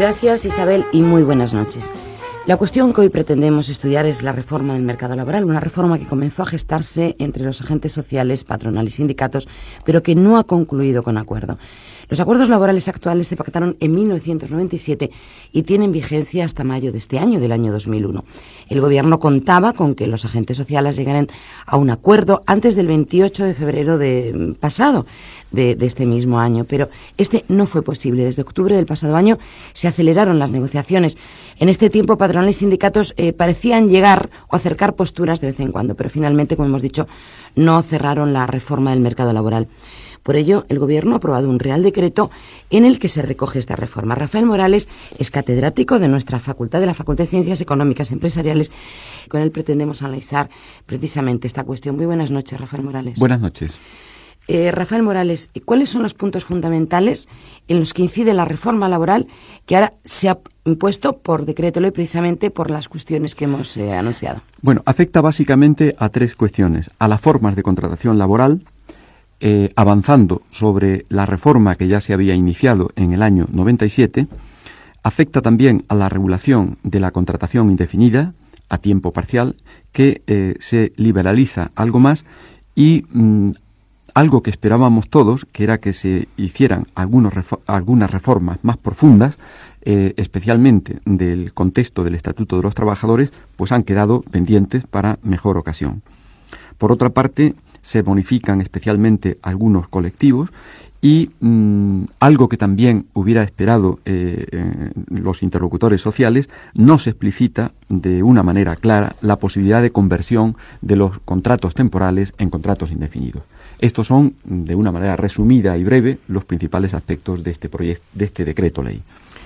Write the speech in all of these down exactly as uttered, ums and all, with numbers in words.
Gracias, Isabel, y muy buenas noches. La cuestión que hoy pretendemos estudiar es la reforma del mercado laboral, una reforma que comenzó a gestarse entre los agentes sociales, patronal y sindicatos, pero que no ha concluido con acuerdo. Los acuerdos laborales actuales se pactaron en mil novecientos noventa y siete y tienen vigencia hasta mayo de este año, del año dos mil uno. El Gobierno contaba con que los agentes sociales llegaran a un acuerdo antes del veintiocho de febrero de pasado de, de este mismo año, pero este no fue posible. Desde octubre del pasado año se aceleraron las negociaciones. En este tiempo, patronal y sindicatos eh, parecían llegar o acercar posturas de vez en cuando, pero finalmente, como hemos dicho, no cerraron la reforma del mercado laboral. Por ello, el Gobierno ha aprobado un Real Decreto en el que se recoge esta reforma. Rafael Morales es catedrático de nuestra facultad, de la Facultad de Ciencias Económicas y Empresariales. Con él pretendemos analizar precisamente esta cuestión. Muy buenas noches, Rafael Morales. Buenas noches. Eh, Rafael Morales, ¿cuáles son los puntos fundamentales en los que incide la reforma laboral que ahora se ha impuesto por decreto ley precisamente por las cuestiones que hemos eh, anunciado? Bueno, afecta básicamente a tres cuestiones. A las formas de contratación laboral, Eh, avanzando sobre la reforma que ya se había iniciado en el año noventa y siete, afecta también a la regulación de la contratación indefinida a tiempo parcial, que eh, se liberaliza algo más y mm, algo que esperábamos todos, que era que se hicieran algunos refo- algunas reformas más profundas, eh, especialmente del contexto del Estatuto de los Trabajadores, pues han quedado pendientes para mejor ocasión. Por otra parte, se bonifican especialmente algunos colectivos y mmm, algo que también hubiera esperado eh, eh, los interlocutores sociales, no se explicita de una manera clara la posibilidad de conversión de los contratos temporales en contratos indefinidos. Estos son, de una manera resumida y breve, los principales aspectos de este proyecto, de este decreto ley.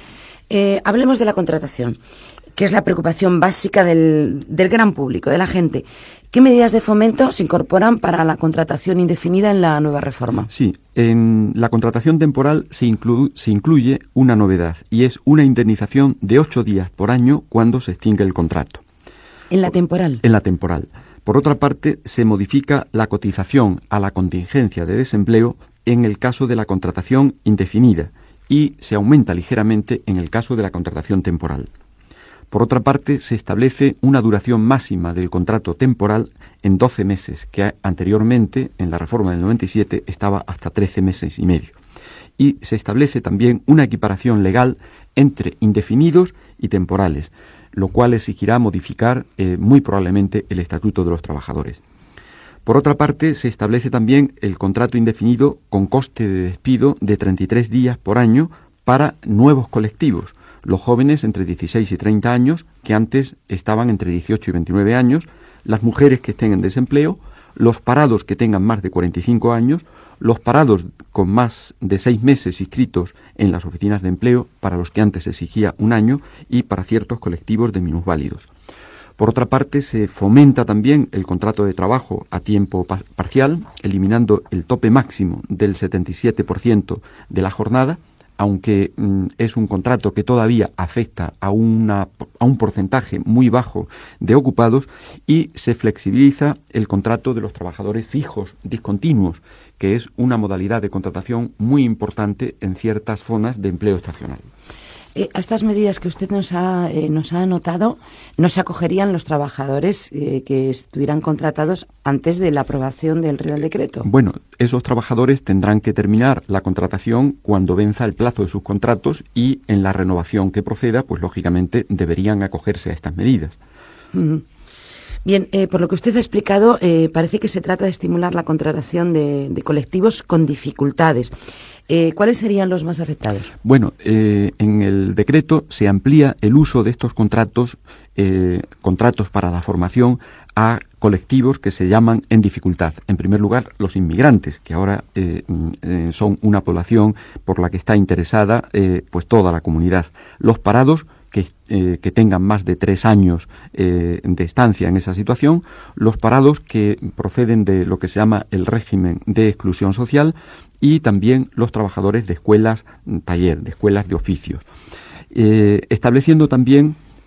Eh, hablemos de la contratación, que es la preocupación básica del, del gran público, de la gente. ¿Qué medidas de fomento se incorporan para la contratación indefinida en la nueva reforma? Sí, en la contratación temporal se, inclu- se incluye una novedad, y es una indemnización de ocho días por año cuando se extingue el contrato. ¿En la temporal? En la temporal. Por otra parte, se modifica la cotización a la contingencia de desempleo en el caso de la contratación indefinida y se aumenta ligeramente en el caso de la contratación temporal. Por otra parte, se establece una duración máxima del contrato temporal en doce meses, que anteriormente, en la reforma del noventa y siete, estaba hasta trece meses y medio. Y se establece también una equiparación legal entre indefinidos y temporales, lo cual exigirá modificar eh, muy probablemente el Estatuto de los Trabajadores. Por otra parte, se establece también el contrato indefinido con coste de despido de treinta y tres días por año para nuevos colectivos, los jóvenes entre dieciséis y treinta años, que antes estaban entre dieciocho y veintinueve años, las mujeres que estén en desempleo, los parados que tengan más de cuarenta y cinco años, los parados con más de seis meses inscritos en las oficinas de empleo, para los que antes se exigía un año, y para ciertos colectivos de minusválidos. Por otra parte, se fomenta también el contrato de trabajo a tiempo pa- parcial, eliminando el tope máximo del setenta y siete por ciento de la jornada, aunque mm, es un contrato que todavía afecta a, una, a un porcentaje muy bajo de ocupados, y se flexibiliza el contrato de los trabajadores fijos discontinuos, que es una modalidad de contratación muy importante en ciertas zonas de empleo estacional. Eh, a estas medidas que usted nos ha, eh, nos ha anotado, ¿no se acogerían los trabajadores eh, que estuvieran contratados antes de la aprobación del Real Decreto? Bueno, esos trabajadores tendrán que terminar la contratación cuando venza el plazo de sus contratos, y en la renovación que proceda, pues lógicamente deberían acogerse a estas medidas. Mm-hmm. Bien, eh, por lo que usted ha explicado, eh, parece que se trata de estimular la contratación de, de colectivos con dificultades. Eh, ¿Cuáles serían los más afectados? Bueno, eh, en el decreto se amplía el uso de estos contratos, eh, contratos para la formación, a colectivos que se llaman en dificultad. En primer lugar, los inmigrantes, que ahora eh, eh, son una población por la que está interesada eh, pues toda la comunidad. Los parados, que, eh, que tengan más de tres años eh, de estancia en esa situación, los parados que proceden de lo que se llama el régimen de exclusión social, y también los trabajadores de escuelas taller, de escuelas de oficios. Eh, estableciendo también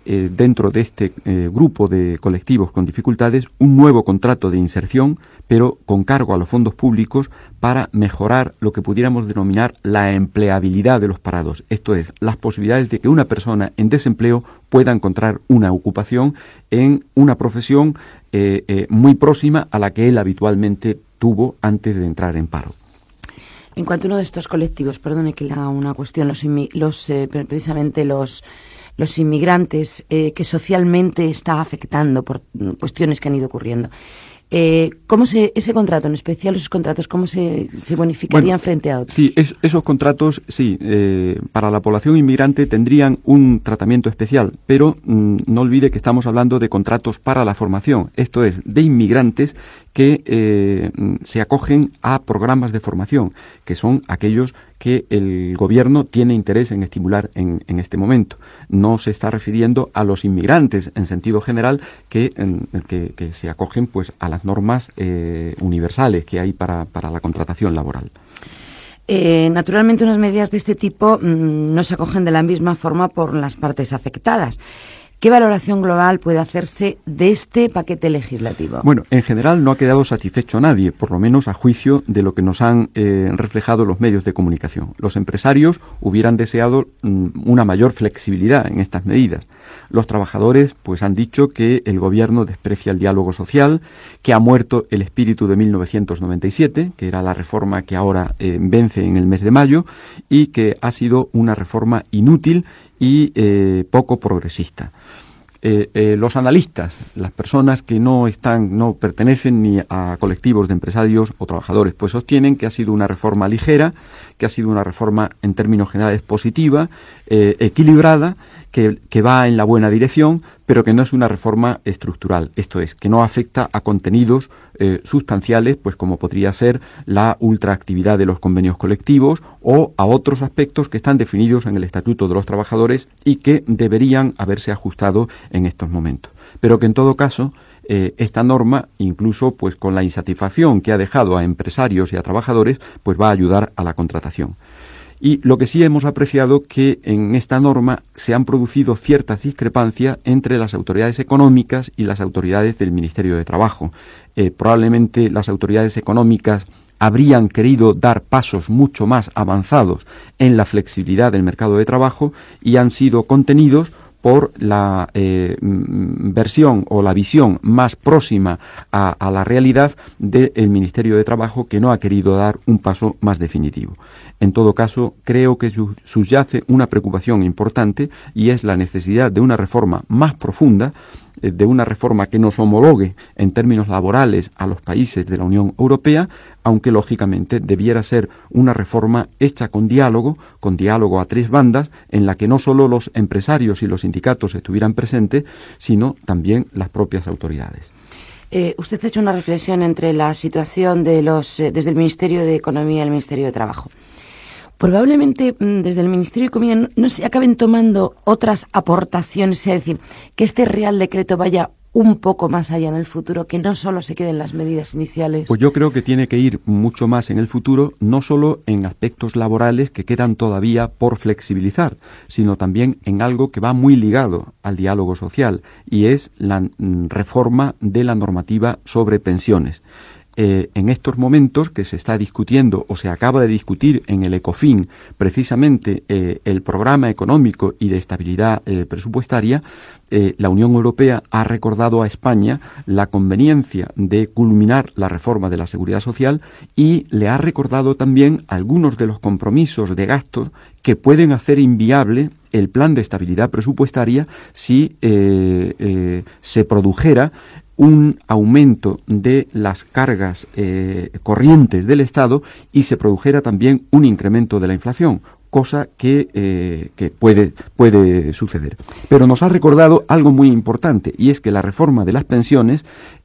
eh, dentro de este eh, grupo de colectivos con dificultades un nuevo contrato de inserción, pero con cargo a los fondos públicos, para mejorar lo que pudiéramos denominar la empleabilidad de los parados. Esto es, las posibilidades de que una persona en desempleo pueda encontrar una ocupación en una profesión eh, eh, muy próxima a la que él habitualmente tuvo antes de entrar en paro. En cuanto a uno de estos colectivos, perdone que le haga una cuestión, los, los eh, precisamente los, los inmigrantes eh, que socialmente está afectando por cuestiones que han ido ocurriendo. Eh, ¿Cómo se, ese contrato, en especial esos contratos, cómo se, se bonificarían bueno, frente a otros? Sí, es, esos contratos, sí, eh, para la población inmigrante tendrían un tratamiento especial, pero mmm, no olvide que estamos hablando de contratos para la formación, esto es, de inmigrantes que eh, se acogen a programas de formación, que son aquellos que el gobierno tiene interés en estimular en, en este momento. No se está refiriendo a los inmigrantes en sentido general que, en, que, que se acogen pues a las normas eh, universales que hay para, para la contratación laboral. Eh, naturalmente, unas medidas de este tipo mmm, no se acogen de la misma forma por las partes afectadas. ¿Qué valoración global puede hacerse de este paquete legislativo? Bueno, en general no ha quedado satisfecho nadie, por lo menos a juicio de lo que nos han eh, reflejado los medios de comunicación. Los empresarios hubieran deseado mm, una mayor flexibilidad en estas medidas. Los trabajadores pues han dicho que el gobierno desprecia el diálogo social, que ha muerto el espíritu de mil novecientos noventa y siete, que era la reforma que ahora eh, vence en el mes de mayo, y que ha sido una reforma inútil y eh, poco progresista. Eh, eh, los analistas, las personas que no están, no pertenecen ni a colectivos de empresarios o trabajadores, pues sostienen que ha sido una reforma ligera, que ha sido una reforma en términos generales positiva, eh, equilibrada, que, que va en la buena dirección, pero que no es una reforma estructural. Esto es, que no afecta a contenidos eh, sustanciales, pues como podría ser la ultraactividad de los convenios colectivos o a otros aspectos que están definidos en el Estatuto de los Trabajadores y que deberían haberse ajustado en estos momentos. Pero que en todo caso, eh, esta norma, incluso pues con la insatisfacción que ha dejado a empresarios y a trabajadores, pues va a ayudar a la contratación. Y lo que sí hemos apreciado que en esta norma se han producido ciertas discrepancias entre las autoridades económicas y las autoridades del Ministerio de Trabajo. Eh, probablemente las autoridades económicas habrían querido dar pasos mucho más avanzados en la flexibilidad del mercado de trabajo y han sido contenidos por la eh, versión o la visión más próxima a, a la realidad del Ministerio de Trabajo, que no ha querido dar un paso más definitivo. En todo caso, creo que subyace una preocupación importante y es la necesidad de una reforma más profunda, de una reforma que nos homologue en términos laborales a los países de la Unión Europea, aunque lógicamente debiera ser una reforma hecha con diálogo, con diálogo a tres bandas, en la que no solo los empresarios y los sindicatos estuvieran presentes, sino también las propias autoridades. Eh, usted ha hecho una reflexión entre la situación de los eh, desde el Ministerio de Economía y el Ministerio de Trabajo. Probablemente desde el Ministerio de Economía no, no se acaben tomando otras aportaciones, es decir, que este Real Decreto vaya un poco más allá en el futuro, que no solo se queden las medidas iniciales. Pues yo creo que tiene que ir mucho más en el futuro, no solo en aspectos laborales que quedan todavía por flexibilizar, sino también en algo que va muy ligado al diálogo social, y es la mm, reforma de la normativa sobre pensiones. Eh, en estos momentos que se está discutiendo o se acaba de discutir en el ECOFIN precisamente eh, el programa económico y de estabilidad eh, presupuestaria, eh, la Unión Europea ha recordado a España la conveniencia de culminar la reforma de la seguridad social y le ha recordado también algunos de los compromisos de gastos que pueden hacer inviable el plan de estabilidad presupuestaria si eh, eh, se produjera un aumento de las cargas eh, corrientes del Estado y se produjera también un incremento de la inflación, cosa que, eh, que puede, puede suceder. Pero nos ha recordado algo muy importante, y es que la reforma de las pensiones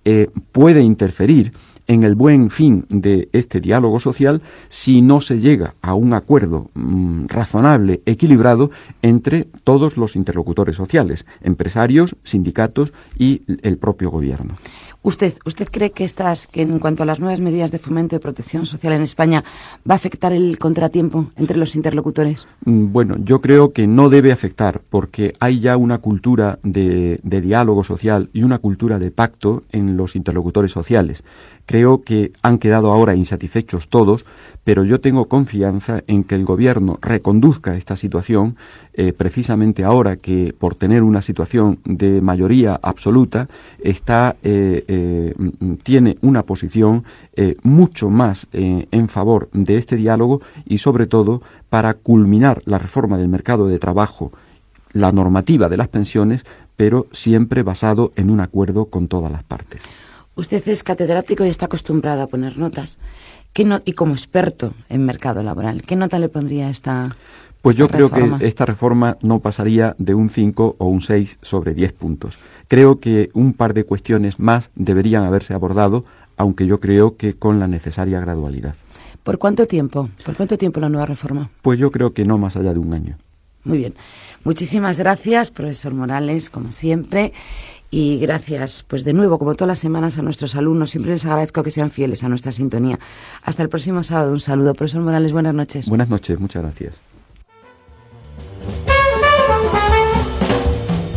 eh, puede interferir en el buen fin de este diálogo social si no se llega a un acuerdo mmm, razonable, equilibrado entre todos los interlocutores sociales, empresarios, sindicatos y el propio gobierno. ¿Usted, usted cree que estas, que en cuanto a las nuevas medidas de fomento y protección social en España, va a afectar el contratiempo entre los interlocutores? Bueno, yo creo que no debe afectar, porque hay ya una cultura de, de diálogo social y una cultura de pacto en los interlocutores sociales. Creo que han quedado ahora insatisfechos todos, pero yo tengo confianza en que el gobierno reconduzca esta situación, eh, precisamente ahora que por tener una situación de mayoría absoluta está eh, eh, tiene una posición eh, mucho más eh, en favor de este diálogo y sobre todo para culminar la reforma del mercado de trabajo, la normativa de las pensiones, pero siempre basado en un acuerdo con todas las partes. Usted es catedrático y está acostumbrado a poner notas. ¿Qué no, y como experto en mercado laboral, ¿qué nota le pondría a esta Pues yo esta creo reforma? que esta reforma no pasaría de un cinco o un seis sobre diez puntos. Creo que un par de cuestiones más deberían haberse abordado, aunque yo creo que con la necesaria gradualidad. ¿Por cuánto tiempo? ¿Por cuánto tiempo la nueva reforma? Pues yo creo que no más allá de un año. Muy bien. Muchísimas gracias, profesor Morales, como siempre. Y gracias, pues de nuevo, como todas las semanas, a nuestros alumnos. Siempre les agradezco que sean fieles a nuestra sintonía. Hasta el próximo sábado. Un saludo. Profesor Morales, buenas noches. Buenas noches, muchas gracias.